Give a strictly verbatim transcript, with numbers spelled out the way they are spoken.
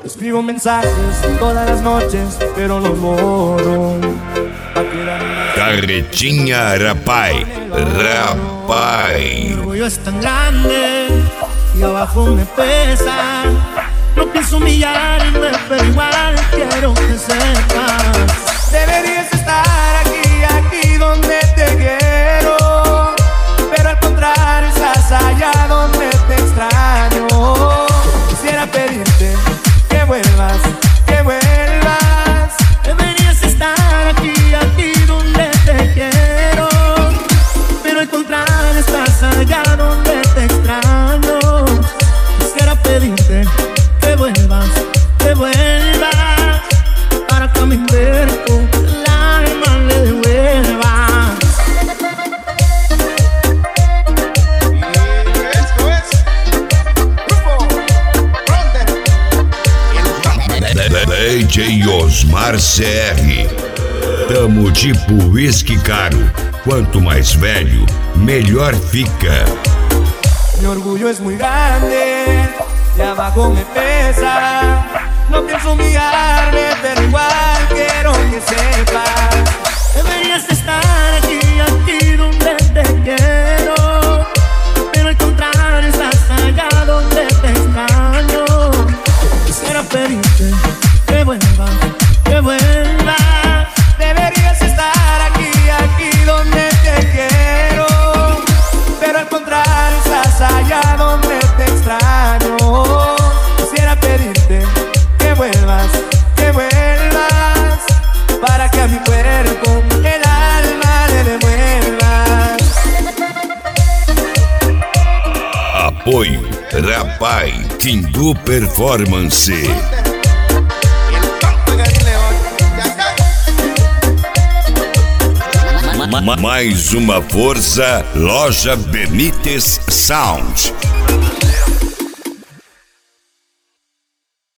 Escribo mensajes todas las noches, pero los borro. Carretinha Rapaz, Rapaz. Mi orgullo es tan grande y abajo me pesa. No pienso humillarme, pero igual quiero que sepas. Deberías estar aquí, aquí donde te quiero, pero al contrario estás allá donde te extraño. Quisiera pedirte que vuelvas, que vuelvas. Deberías estar aquí, aquí donde te quiero, pero al contrario estás allá donde te extraño. Quisiera pedirte que vuelvas, que vuelvas, para que a mi cuerpo el alma le devuelva. Esto es Grupo Fronter. D J Osmar C R. Tamo tipo whisky caro. Quanto mais velho, melhor fica. Mi orgullo es muy grande y abajo me pesa. No pienso humillarme, pero igual quiero que sepas. Deberías estar aquí, aquí donde te quiero, pero al contrario estás allá donde te extraño. Quisiera pedirte que vuelvas, que vuelvas. Deberías estar aquí, aquí donde te quiero, pero al contrario estás allá donde te extraño. Quisiera pedirte que vuelvas, que vuelvas, para que a mi cuerpo el alma le devuelvas. Apoio Rapaz Tindu Performance. El canto de Gary León. Ya está. Ma- ma- Mais uma força, Loja Benítez Sound.